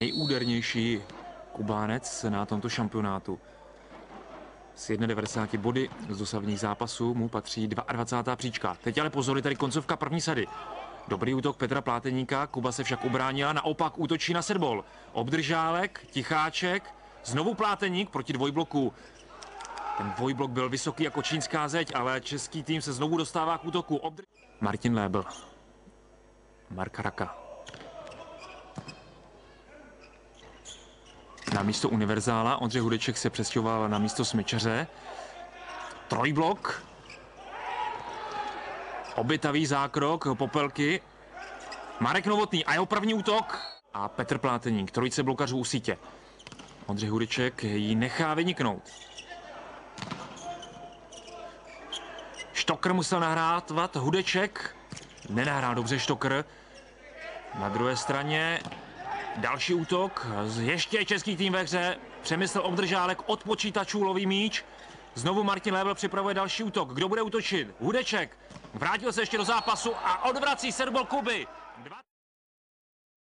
nejúdernější Kubánec na tomto šampionátu. S 91 body z dosavních zápasů mu patří 22. příčka. Teď ale pozor, je tady koncovka první sady. Dobrý útok Petra Pláteníka, Kuba se však ubránila, naopak útočí na setball. Obdržálek, Ticháček, znovu Pláteník proti dvojbloku. Ten dvojblok byl vysoký jako čínská zeď, ale český tým se znovu dostává k útoku. Martin Lébl, Mark Raka. Na místo univerzála Ondřej Hudeček se přestěhoval na místo smyčaře. Trojblok. Obětavý zákrok Popelky. Marek Novotný a jeho první útok. A Petr Pláteník, trojice blokařů u sítě. Ondřej Hudeček ji nechá vyniknout. Štokr musel nahrávat, Hudeček nenahrál dobře Štokr. Na druhé straně další útok, ještě český tým ve hře, Přemysl Obdržálek od počítačů loví míč. Znovu Martin Lébl připravuje další útok. Kdo bude útočit? Hudeček vrátil se ještě do zápasu a odvrací serval Kuby.